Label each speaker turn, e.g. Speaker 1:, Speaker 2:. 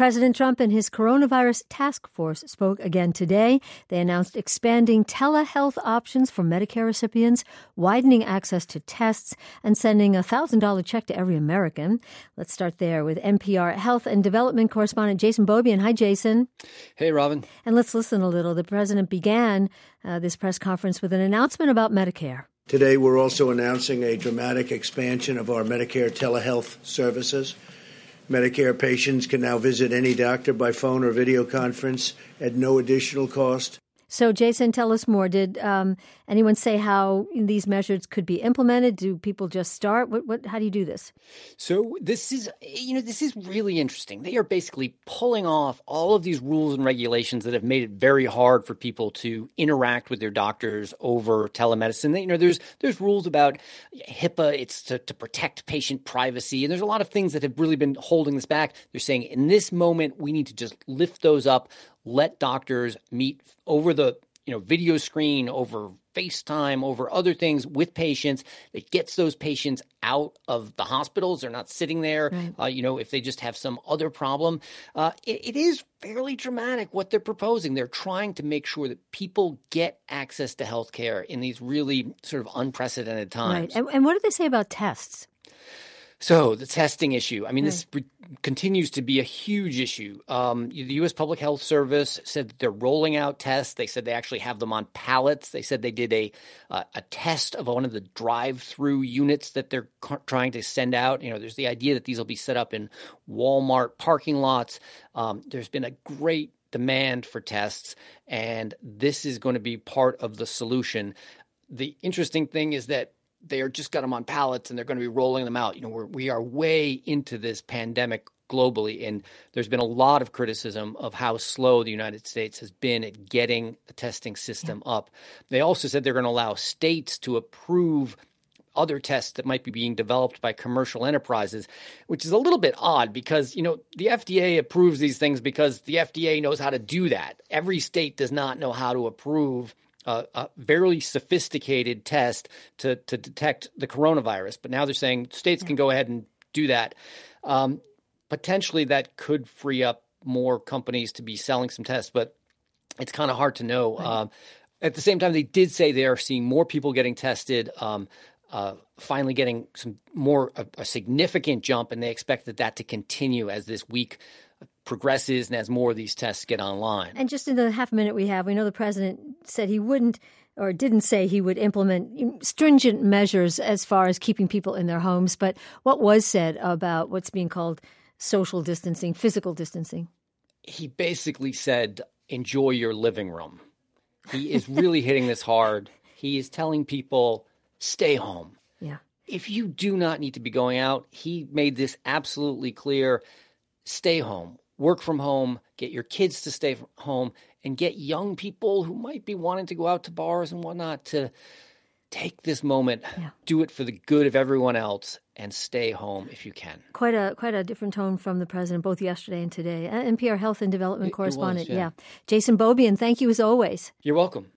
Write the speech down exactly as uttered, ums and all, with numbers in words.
Speaker 1: President Trump and his coronavirus task force spoke again today. They announced expanding telehealth options for Medicare recipients, widening access to tests, and sending a one thousand dollars check to every American. Let's start there with N P R Health and Development correspondent Jason Beaubien. Hi, Jason.
Speaker 2: Hey, Robin.
Speaker 1: And let's listen a little. The president began uh, this press conference with an announcement about Medicare.
Speaker 3: Today, we're also announcing a dramatic expansion of our Medicare telehealth services. Medicare patients can now visit any doctor by phone or video conference at no additional cost.
Speaker 1: So, Jason, tell us more. Did um, anyone say how these measures could be implemented? Do people just start? What? What? How do you do this?
Speaker 2: So this is, you know, this is really interesting. They are basically pulling off all of these rules and regulations that have made it very hard for people to interact with their doctors over telemedicine. You know, there's there's rules about HIPAA. It's to, to protect patient privacy. And there's a lot of things that have really been holding this back. They're saying in this moment, we need to just lift those up. Let doctors meet over the, you know, video screen, over FaceTime, over other things with patients. It gets those patients out of the hospitals. They're not sitting there, right. uh, you know, if they just have some other problem. Uh, it, it is fairly dramatic what they're proposing. They're trying to make sure that people get access to health care in these really sort of unprecedented times.
Speaker 1: Right. And, and what did they say about tests?
Speaker 2: So the testing issue, I mean,
Speaker 1: right.
Speaker 2: this re- continues to be a huge issue. Um, the U S Public Health Service said that they're rolling out tests. They said they actually have them on pallets. They said they did a uh, a test of one of the drive-through units that they're c- trying to send out. You know, there's the idea that these will be set up in Walmart parking lots. Um, there's been a great demand for tests, and this is going to be part of the solution. The interesting thing is that they are just got them on pallets and they're going to be rolling them out. You know, we're, we are way into this pandemic globally, and there's been a lot of criticism of how slow the United States has been at getting the testing system yeah. up. They also said they're going to allow states to approve other tests that might be being developed by commercial enterprises, which is a little bit odd because, you know, the F D A approves these things because the F D A knows how to do that. Every state does not know how to approve Uh, a very sophisticated test to, to detect the coronavirus. But now they're saying states can go ahead and do that. Um, potentially that could free up more companies to be selling some tests, but it's kind of hard to know. Right. Um, at the same time, they did say they are seeing more people getting tested, um, uh, finally getting some more a, a significant jump, and they expect that, that to continue as this week progresses and as more of these tests get online.
Speaker 1: And just in the half minute we have, we know the president said he wouldn't or didn't say he would implement stringent measures as far as keeping people in their homes. But what was said about what's being called social distancing, physical distancing?
Speaker 2: He basically said, enjoy your living room. He is really hitting this hard. He is telling people, stay home.
Speaker 1: Yeah.
Speaker 2: If you do not need to be going out, he made this absolutely clear. Stay home, work from home, get your kids to stay home, and get young people who might be wanting to go out to bars and whatnot to take this moment, yeah. do it for the good of everyone else, and stay home if you can.
Speaker 1: Quite a quite a different tone from the president, both yesterday and today. N P R Health and Development
Speaker 2: it,
Speaker 1: correspondent,
Speaker 2: it was, yeah.
Speaker 1: yeah. Jason Beaubien, thank you as always.
Speaker 2: You're welcome.